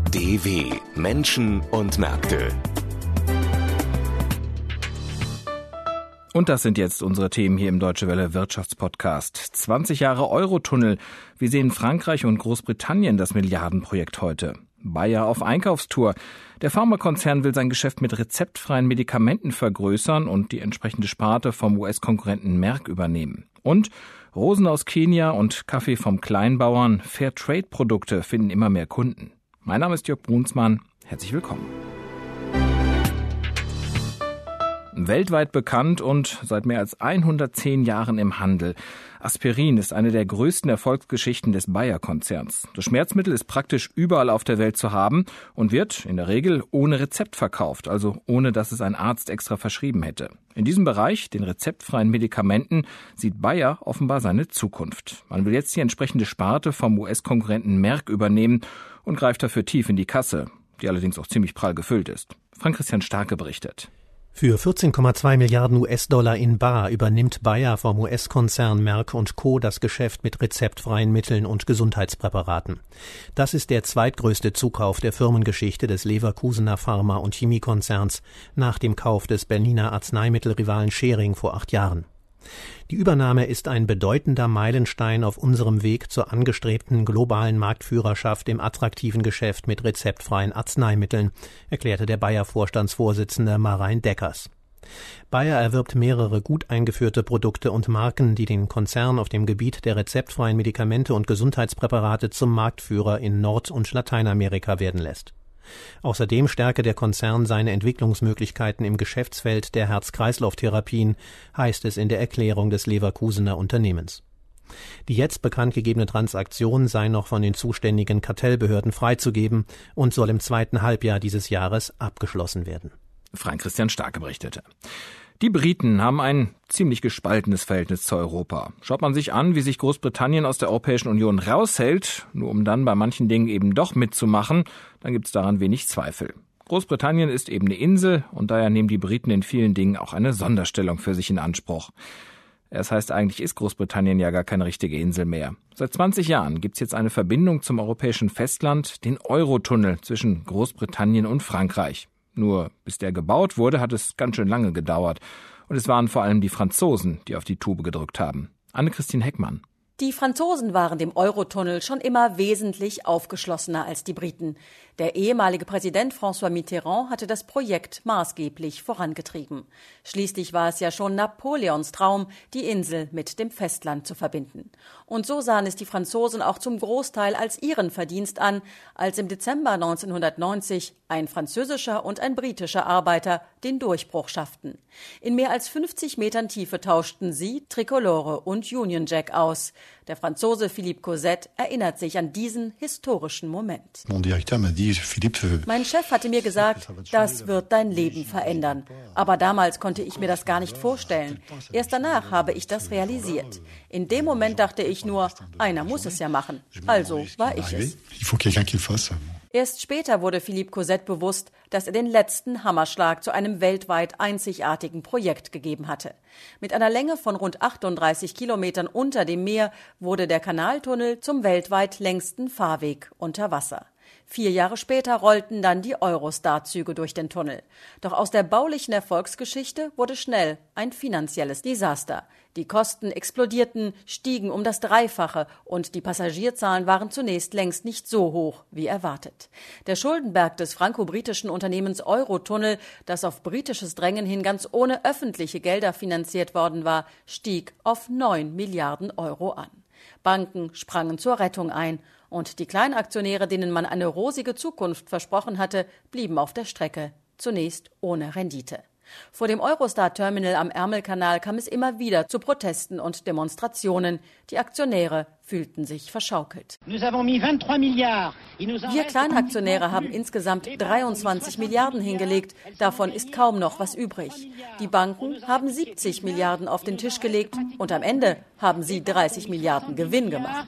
DW Menschen und Märkte. Und das sind jetzt unsere Themen hier im Deutsche Welle Wirtschaftspodcast. 20 Jahre Eurotunnel. Wie sehen Frankreich und Großbritannien das Milliardenprojekt heute? Bayer auf Einkaufstour. Der Pharmakonzern will sein Geschäft mit rezeptfreien Medikamenten vergrößern und die entsprechende Sparte vom US-Konkurrenten Merck übernehmen. Und Rosen aus Kenia und Kaffee vom Kleinbauern, Fairtrade-Produkte finden immer mehr Kunden. Mein Name ist Jörg Brunsmann. Herzlich willkommen. Weltweit bekannt und seit mehr als 110 Jahren im Handel. Aspirin ist eine der größten Erfolgsgeschichten des Bayer-Konzerns. Das Schmerzmittel ist praktisch überall auf der Welt zu haben und wird in der Regel ohne Rezept verkauft, also ohne dass es ein Arzt extra verschrieben hätte. In diesem Bereich, den rezeptfreien Medikamenten, sieht Bayer offenbar seine Zukunft. Man will jetzt die entsprechende Sparte vom US-Konkurrenten Merck übernehmen und greift dafür tief in die Kasse, die allerdings auch ziemlich prall gefüllt ist. Frank-Christian Starke berichtet. Für 14,2 Milliarden US-Dollar in bar übernimmt Bayer vom US-Konzern Merck & Co. das Geschäft mit rezeptfreien Mitteln und Gesundheitspräparaten. Das ist der zweitgrößte Zukauf der Firmengeschichte des Leverkusener Pharma- und Chemiekonzerns nach dem Kauf des Berliner Arzneimittelrivalen Schering vor 8 Jahren. Die Übernahme ist ein bedeutender Meilenstein auf unserem Weg zur angestrebten globalen Marktführerschaft im attraktiven Geschäft mit rezeptfreien Arzneimitteln, erklärte der Bayer-Vorstandsvorsitzende Marein Deckers. Bayer erwirbt mehrere gut eingeführte Produkte und Marken, die den Konzern auf dem Gebiet der rezeptfreien Medikamente und Gesundheitspräparate zum Marktführer in Nord- und Lateinamerika werden lässt. Außerdem stärke der Konzern seine Entwicklungsmöglichkeiten im Geschäftsfeld der Herz-Kreislauf-Therapien, heißt es in der Erklärung des Leverkusener Unternehmens. Die jetzt bekannt gegebene Transaktion sei noch von den zuständigen Kartellbehörden freizugeben und soll im zweiten Halbjahr dieses Jahres abgeschlossen werden. Frank-Christian Starke berichtete. Die Briten haben ein ziemlich gespaltenes Verhältnis zu Europa. Schaut man sich an, wie sich Großbritannien aus der Europäischen Union raushält, nur um dann bei manchen Dingen eben doch mitzumachen, dann gibt es daran wenig Zweifel. Großbritannien ist eben eine Insel und daher nehmen die Briten in vielen Dingen auch eine Sonderstellung für sich in Anspruch. Das heißt, eigentlich ist Großbritannien ja gar keine richtige Insel mehr. Seit 20 Jahren gibt es jetzt eine Verbindung zum europäischen Festland, den Eurotunnel zwischen Großbritannien und Frankreich. Nur bis der gebaut wurde, hat es ganz schön lange gedauert. Und es waren vor allem die Franzosen, die auf die Tube gedrückt haben. Anne-Christine Heckmann. Die Franzosen waren dem Eurotunnel schon immer wesentlich aufgeschlossener als die Briten. Der ehemalige Präsident François Mitterrand hatte das Projekt maßgeblich vorangetrieben. Schließlich war es ja schon Napoleons Traum, die Insel mit dem Festland zu verbinden. Und so sahen es die Franzosen auch zum Großteil als ihren Verdienst an, als im Dezember 1990 ein französischer und ein britischer Arbeiter den Durchbruch schafften. In mehr als 50 Metern Tiefe tauschten sie Tricolore und Union Jack aus. Der Franzose Philippe Cosette erinnert sich an diesen historischen Moment. Mein Chef hatte mir gesagt, das wird dein Leben verändern. Aber damals konnte ich mir das gar nicht vorstellen. Erst danach habe ich das realisiert. In dem Moment dachte ich nur, einer muss es ja machen. Also war ich es. Erst später wurde Philippe Cosette bewusst, dass er den letzten Hammerschlag zu einem weltweit einzigartigen Projekt gegeben hatte. Mit einer Länge von rund 38 Kilometern unter dem Meer wurde der Kanaltunnel zum weltweit längsten Fahrweg unter Wasser. 4 Jahre später rollten dann die Eurostar-Züge durch den Tunnel. Doch aus der baulichen Erfolgsgeschichte wurde schnell ein finanzielles Desaster. Die Kosten explodierten, stiegen um das Dreifache und die Passagierzahlen waren zunächst längst nicht so hoch wie erwartet. Der Schuldenberg des franco-britischen Unternehmens Eurotunnel, das auf britisches Drängen hin ganz ohne öffentliche Gelder finanziert worden war, stieg auf 9 Milliarden Euro an. Banken sprangen zur Rettung ein und die Kleinaktionäre, denen man eine rosige Zukunft versprochen hatte, blieben auf der Strecke, zunächst ohne Rendite. Vor dem Eurostar-Terminal am Ärmelkanal kam es immer wieder zu Protesten und Demonstrationen. Die Aktionäre fühlten sich verschaukelt. Wir Kleinaktionäre haben insgesamt 23 Milliarden hingelegt. Davon ist kaum noch was übrig. Die Banken haben 70 Milliarden auf den Tisch gelegt und am Ende haben sie 30 Milliarden Gewinn gemacht.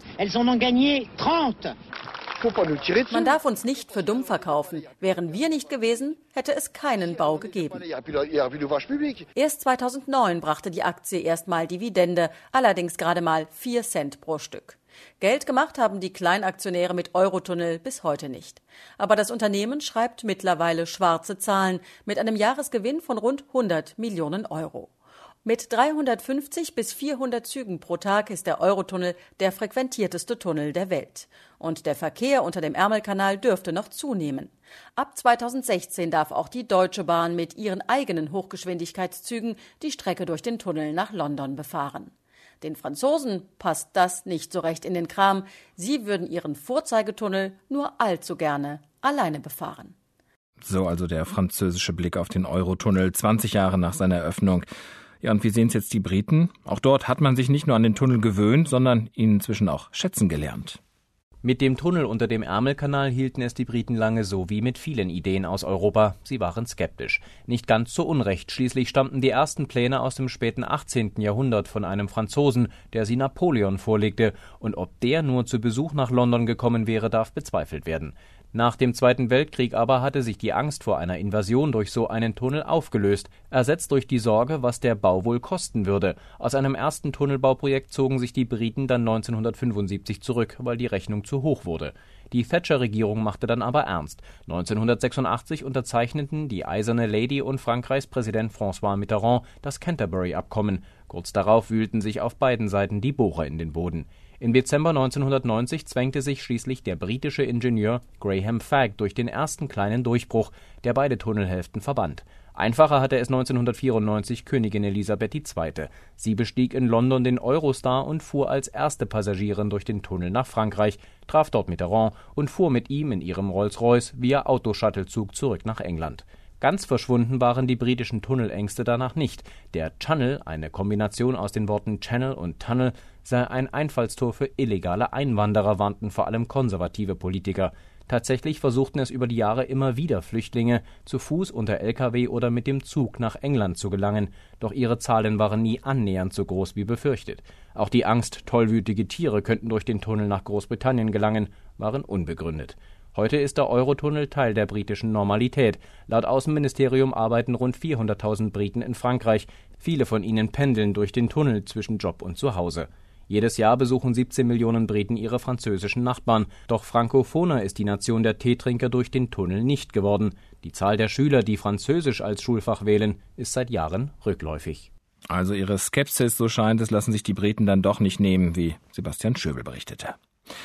Man darf uns nicht für dumm verkaufen. Wären wir nicht gewesen, hätte es keinen Bau gegeben. Erst 2009 brachte die Aktie erstmal Dividende, allerdings gerade mal 4 Cent pro Stück. Geld gemacht haben die Kleinaktionäre mit Eurotunnel bis heute nicht. Aber das Unternehmen schreibt mittlerweile schwarze Zahlen mit einem Jahresgewinn von rund 100 Millionen Euro. Mit 350 bis 400 Zügen pro Tag ist der Eurotunnel der frequentierteste Tunnel der Welt. Und der Verkehr unter dem Ärmelkanal dürfte noch zunehmen. Ab 2016 darf auch die Deutsche Bahn mit ihren eigenen Hochgeschwindigkeitszügen die Strecke durch den Tunnel nach London befahren. Den Franzosen passt das nicht so recht in den Kram. Sie würden ihren Vorzeigetunnel nur allzu gerne alleine befahren. So also der französische Blick auf den Eurotunnel 20 Jahre nach seiner Eröffnung. Ja, und wie sehen es jetzt die Briten? Auch dort hat man sich nicht nur an den Tunnel gewöhnt, sondern ihn inzwischen auch schätzen gelernt. Mit dem Tunnel unter dem Ärmelkanal hielten es die Briten lange so wie mit vielen Ideen aus Europa. Sie waren skeptisch. Nicht ganz zu Unrecht. Schließlich stammten die ersten Pläne aus dem späten 18. Jahrhundert von einem Franzosen, der sie Napoleon vorlegte. Und ob der nur zu Besuch nach London gekommen wäre, darf bezweifelt werden. Nach dem Zweiten Weltkrieg aber hatte sich die Angst vor einer Invasion durch so einen Tunnel aufgelöst, ersetzt durch die Sorge, was der Bau wohl kosten würde. Aus einem ersten Tunnelbauprojekt zogen sich die Briten dann 1975 zurück, weil die Rechnung zu hoch wurde. Die Thatcher-Regierung machte dann aber ernst. 1986 unterzeichneten die Eiserne Lady und Frankreichs Präsident François Mitterrand das Canterbury-Abkommen. Kurz darauf wühlten sich auf beiden Seiten die Bohrer in den Boden. Im Dezember 1990 zwängte sich schließlich der britische Ingenieur Graham Fagg durch den ersten kleinen Durchbruch, der beide Tunnelhälften verband. Einfacher hatte es 1994 Königin Elisabeth II. Sie bestieg in London den Eurostar und fuhr als erste Passagierin durch den Tunnel nach Frankreich, traf dort Mitterrand und fuhr mit ihm in ihrem Rolls-Royce via Autoshuttlezug zurück nach England. Ganz verschwunden waren die britischen Tunnelängste danach nicht. Der Channel, eine Kombination aus den Worten Channel und Tunnel, sei ein Einfallstor für illegale Einwanderer, warnten vor allem konservative Politiker. Tatsächlich versuchten es über die Jahre immer wieder Flüchtlinge, zu Fuß, unter LKW oder mit dem Zug nach England zu gelangen. Doch ihre Zahlen waren nie annähernd so groß wie befürchtet. Auch die Angst, tollwütige Tiere könnten durch den Tunnel nach Großbritannien gelangen, waren unbegründet. Heute ist der Eurotunnel Teil der britischen Normalität. Laut Außenministerium arbeiten rund 400.000 Briten in Frankreich. Viele von ihnen pendeln durch den Tunnel zwischen Job und Zuhause. Jedes Jahr besuchen 17 Millionen Briten ihre französischen Nachbarn. Doch frankophoner ist die Nation der Teetrinker durch den Tunnel nicht geworden. Die Zahl der Schüler, die Französisch als Schulfach wählen, ist seit Jahren rückläufig. Also ihre Skepsis, so scheint es, lassen sich die Briten dann doch nicht nehmen, wie Sebastian Schöbel berichtete.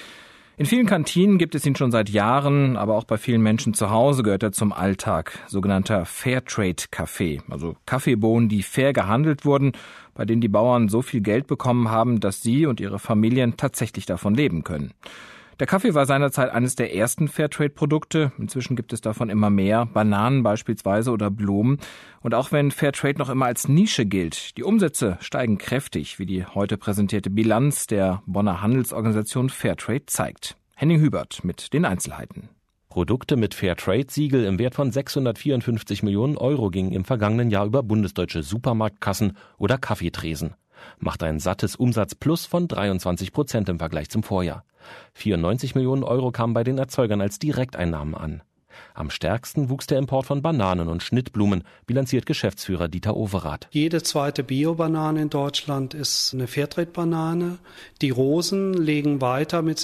In vielen Kantinen gibt es ihn schon seit Jahren, aber auch bei vielen Menschen zu Hause gehört er zum Alltag. Sogenannter Fairtrade-Kaffee, also Kaffeebohnen, die fair gehandelt wurden, bei denen die Bauern so viel Geld bekommen haben, dass sie und ihre Familien tatsächlich davon leben können. Der Kaffee war seinerzeit eines der ersten Fairtrade-Produkte. Inzwischen gibt es davon immer mehr, Bananen beispielsweise oder Blumen. Und auch wenn Fairtrade noch immer als Nische gilt, die Umsätze steigen kräftig, wie die heute präsentierte Bilanz der Bonner Handelsorganisation Fairtrade zeigt. Henning Hubert mit den Einzelheiten. Produkte mit Fairtrade-Siegel im Wert von 654 Millionen Euro gingen im vergangenen Jahr über bundesdeutsche Supermarktkassen oder Kaffeetresen. Macht ein sattes Umsatzplus von 23% im Vergleich zum Vorjahr. 94 Millionen Euro kamen bei den Erzeugern als Direkteinnahmen an. Am stärksten wuchs der Import von Bananen und Schnittblumen, bilanziert Geschäftsführer Dieter Overath. Jede zweite Bio-Banane in Deutschland ist eine Fairtrade-Banane. Die Rosen legen weiter mit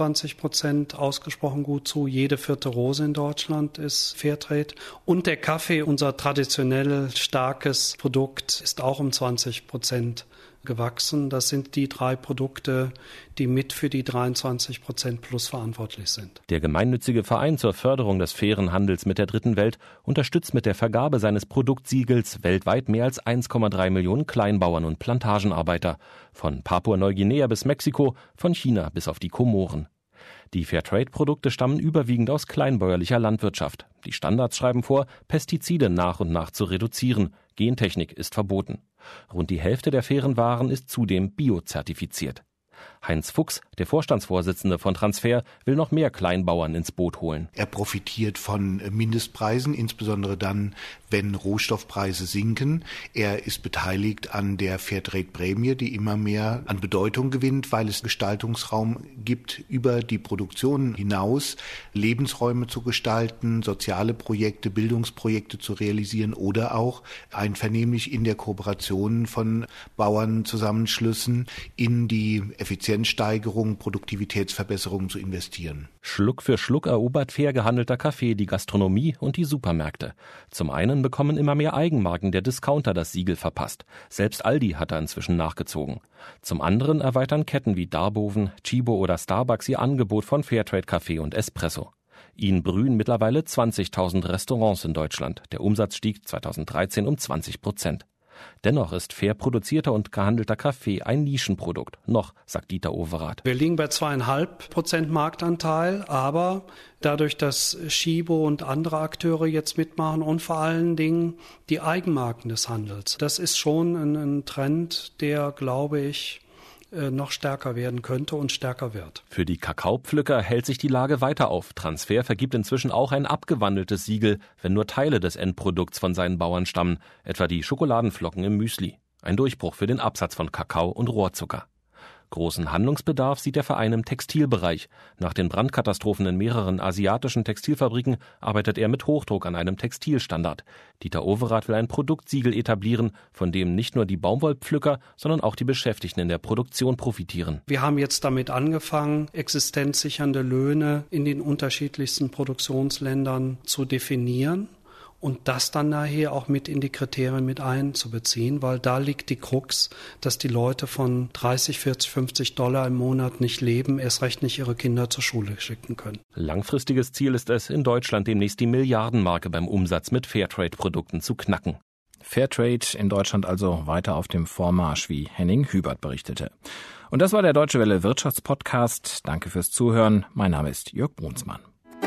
26% ausgesprochen gut zu. Jede vierte Rose in Deutschland ist Fairtrade. Und der Kaffee, unser traditionell starkes Produkt, ist auch um 20% gewachsen. Das sind die 3 Produkte, die mit für die 23% plus verantwortlich sind. Der gemeinnützige Verein zur Förderung des fairen Handels mit der Dritten Welt unterstützt mit der Vergabe seines Produktsiegels weltweit mehr als 1,3 Millionen Kleinbauern und Plantagenarbeiter, von Papua-Neuguinea bis Mexiko, von China bis auf die Komoren. Die Fairtrade-Produkte stammen überwiegend aus kleinbäuerlicher Landwirtschaft. Die Standards schreiben vor, Pestizide nach und nach zu reduzieren. Gentechnik ist verboten. Rund die Hälfte der fairen Waren ist zudem biozertifiziert. Heinz Fuchs, der Vorstandsvorsitzende von Transfer, will noch mehr Kleinbauern ins Boot holen. Er profitiert von Mindestpreisen, insbesondere dann, wenn Rohstoffpreise sinken. Er ist beteiligt an der Fairtrade-Prämie, die immer mehr an Bedeutung gewinnt, weil es Gestaltungsraum gibt, über die Produktion hinaus Lebensräume zu gestalten, soziale Projekte, Bildungsprojekte zu realisieren oder auch einvernehmlich in der Kooperation von Bauernzusammenschlüssen in die Effizienz Effizienzsteigerung, Produktivitätsverbesserung zu investieren. Schluck für Schluck erobert fair gehandelter Kaffee die Gastronomie und die Supermärkte. Zum einen bekommen immer mehr Eigenmarken der Discounter das Siegel verpasst. Selbst Aldi hat da inzwischen nachgezogen. Zum anderen erweitern Ketten wie Darboven, Chibo oder Starbucks ihr Angebot von Fairtrade-Kaffee und Espresso. Ihnen brühen mittlerweile 20.000 Restaurants in Deutschland. Der Umsatz stieg 2013 um 20%. Dennoch ist fair produzierter und gehandelter Kaffee ein Nischenprodukt. Noch, sagt Dieter Overath. Wir liegen bei 2,5% Marktanteil, aber dadurch, dass Chibo und andere Akteure jetzt mitmachen und vor allen Dingen die Eigenmarken des Handels, das ist schon ein Trend, der, glaube ich, noch stärker werden könnte und stärker wird. Für die Kakaopflücker hält sich die Lage weiter auf. Transfer vergibt inzwischen auch ein abgewandeltes Siegel, wenn nur Teile des Endprodukts von seinen Bauern stammen, etwa die Schokoladenflocken im Müsli. Ein Durchbruch für den Absatz von Kakao und Rohrzucker. Großen Handlungsbedarf sieht der Verein im Textilbereich. Nach den Brandkatastrophen in mehreren asiatischen Textilfabriken arbeitet er mit Hochdruck an einem Textilstandard. Dieter Overath will ein Produktsiegel etablieren, von dem nicht nur die Baumwollpflücker, sondern auch die Beschäftigten in der Produktion profitieren. Wir haben jetzt damit angefangen, existenzsichernde Löhne in den unterschiedlichsten Produktionsländern zu definieren. Und das dann nachher auch mit in die Kriterien mit einzubeziehen, weil da liegt die Krux, dass die Leute von 30, 40, 50 Dollar im Monat nicht leben, erst recht nicht ihre Kinder zur Schule schicken können. Langfristiges Ziel ist es, in Deutschland demnächst die Milliardenmarke beim Umsatz mit Fairtrade-Produkten zu knacken. Fairtrade in Deutschland also weiter auf dem Vormarsch, wie Henning Hubert berichtete. Und das war der Deutsche Welle Wirtschaftspodcast. Danke fürs Zuhören. Mein Name ist Jörg Brunsmann.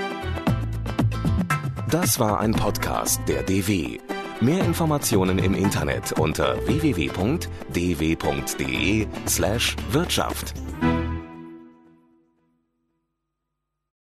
Das war ein Podcast der DW. Mehr Informationen im Internet unter www.dw.de/Wirtschaft.